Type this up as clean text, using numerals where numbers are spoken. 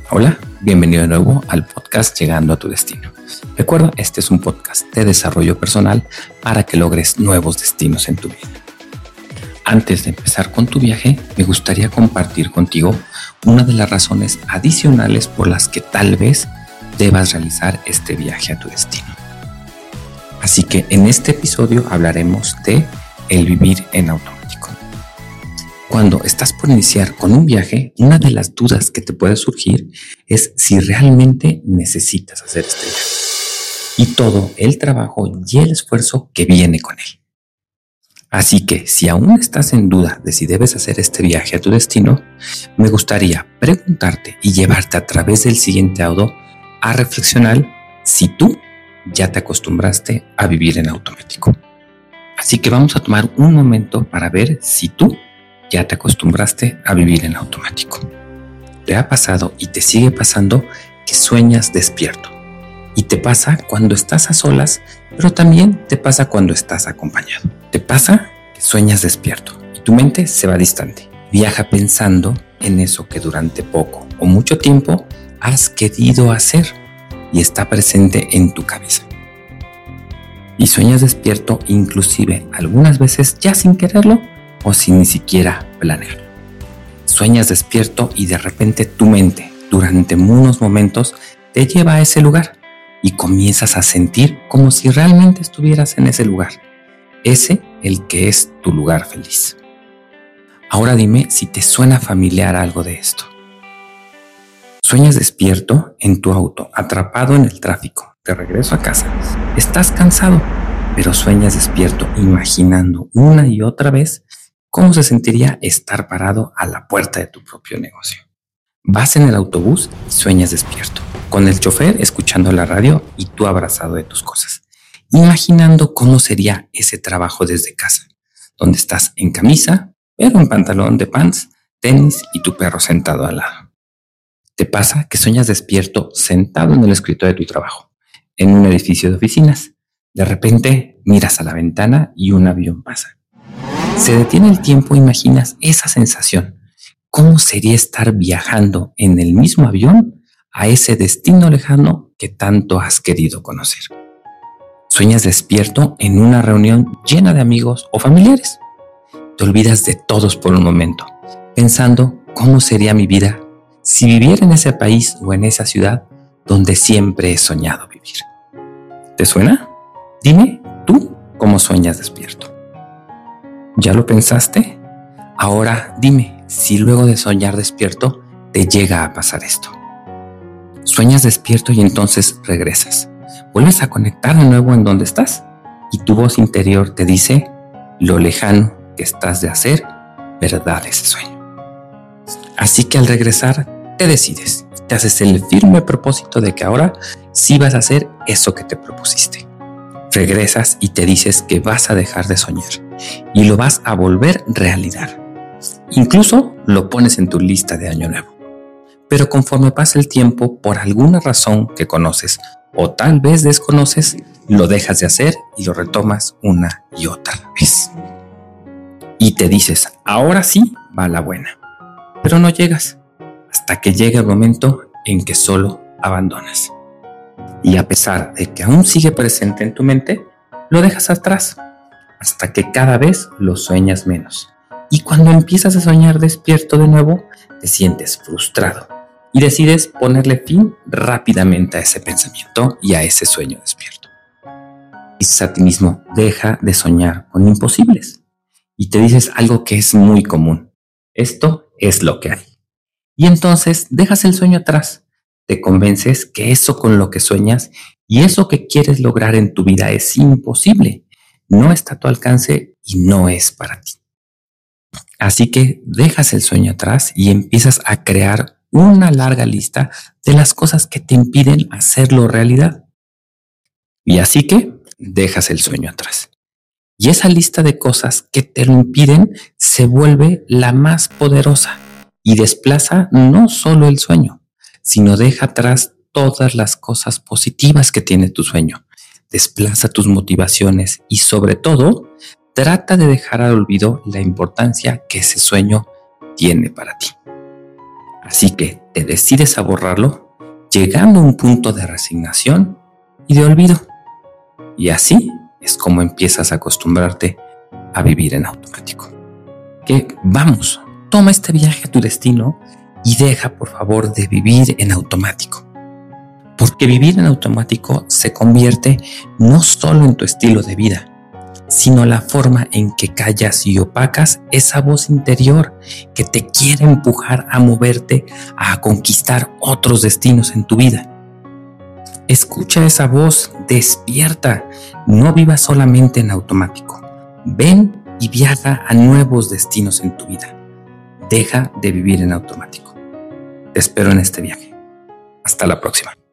Hola, bienvenido de nuevo al podcast Llegando a tu Destino. Recuerda, este es un podcast de desarrollo personal para que logres nuevos destinos en tu vida. Antes de empezar con tu viaje, me gustaría compartir contigo una de las razones adicionales por las que tal vez debas realizar este viaje a tu destino. Así que en este episodio hablaremos de el vivir en automático. Cuando estás por iniciar con un viaje, una de las dudas que te puede surgir es si realmente necesitas hacer este viaje y todo el trabajo y el esfuerzo que viene con él. Así que si aún estás en duda de si debes hacer este viaje a tu destino, me gustaría preguntarte y llevarte a través del siguiente audio a reflexionar si tú ya te acostumbraste a vivir en automático. Así que vamos a tomar un momento para ver si tú ya te acostumbraste a vivir en automático. ¿Te ha pasado y te sigue pasando que sueñas despierto? Y te pasa cuando estás a solas, pero también te pasa cuando estás acompañado. Te pasa que sueñas despierto y tu mente se va distante. Viaja pensando en eso que durante poco o mucho tiempo has querido hacer y está presente en tu cabeza. Y sueñas despierto inclusive algunas veces ya sin quererlo o sin ni siquiera planearlo. Sueñas despierto y de repente tu mente durante unos momentos te lleva a ese lugar y comienzas a sentir como si realmente estuvieras en ese lugar. Ese el que es tu lugar feliz. Ahora dime si te suena familiar algo de esto. Sueñas despierto en tu auto, atrapado en el tráfico, de regreso a casa. Estás cansado, pero sueñas despierto imaginando una y otra vez cómo se sentiría estar parado a la puerta de tu propio negocio. Vas en el autobús y sueñas despierto, con el chofer escuchando la radio y tú abrazado de tus cosas, imaginando cómo sería ese trabajo desde casa, donde estás en camisa, pero en pantalón de pants, tenis y tu perro sentado al lado. Te pasa que sueñas despierto sentado en el escritorio de tu trabajo, en un edificio de oficinas. De repente miras a la ventana y un avión pasa. Se detiene el tiempo e imaginas esa sensación. ¿Cómo sería estar viajando en el mismo avión a ese destino lejano que tanto has querido conocer? Sueñas despierto en una reunión llena de amigos o familiares. Te olvidas de todos por un momento, pensando cómo sería mi vida si viviera en ese país o en esa ciudad donde siempre he soñado vivir. ¿Te suena? Dime tú cómo sueñas despierto. ¿Ya lo pensaste? Ahora dime si luego de soñar despierto te llega a pasar esto. Sueñas despierto y entonces regresas. Vuelves a conectar de nuevo en donde estás y tu voz interior te dice lo lejano que estás de hacer verdad ese sueño. Así que al regresar te decides y te haces el firme propósito de que ahora sí vas a hacer eso que te propusiste. Regresas y te dices que vas a dejar de soñar y lo vas a volver realidad. Incluso lo pones en tu lista de año nuevo. Pero conforme pasa el tiempo, por alguna razón que conoces o tal vez desconoces, lo dejas de hacer y lo retomas una y otra vez. Y te dices, ahora sí va la buena. Pero no llegas hasta que llega el momento en que solo abandonas. Y a pesar de que aún sigue presente en tu mente, lo dejas atrás hasta que cada vez lo sueñas menos. Y cuando empiezas a soñar despierto de nuevo, te sientes frustrado y decides ponerle fin rápidamente a ese pensamiento y a ese sueño despierto. Dices a ti mismo, deja de soñar con imposibles. Y te dices algo que es muy común. Esto es lo que hay. Y entonces dejas el sueño atrás. Te convences que eso con lo que sueñas y eso que quieres lograr en tu vida es imposible, no está a tu alcance y no es para ti. Así que dejas el sueño atrás y empiezas a crear una larga lista de las cosas que te impiden hacerlo realidad. Y así que dejas el sueño atrás. Y esa lista de cosas que te lo impiden se vuelve la más poderosa y desplaza no solo el sueño, sino deja atrás todas las cosas positivas que tiene tu sueño. Desplaza tus motivaciones y sobre todo, trata de dejar al olvido la importancia que ese sueño tiene para ti. Así que te decides a borrarlo, llegando a un punto de resignación y de olvido. Y así es como empiezas a acostumbrarte a vivir en automático. Que vamos, toma este viaje a tu destino y deja, por favor, de vivir en automático. Porque vivir en automático se convierte no solo en tu estilo de vida, sino la forma en que callas y opacas esa voz interior que te quiere empujar a moverte, a conquistar otros destinos en tu vida. Escucha esa voz, despierta, no vivas solamente en automático. Ven y viaja a nuevos destinos en tu vida. Deja de vivir en automático. Te espero en este viaje. Hasta la próxima.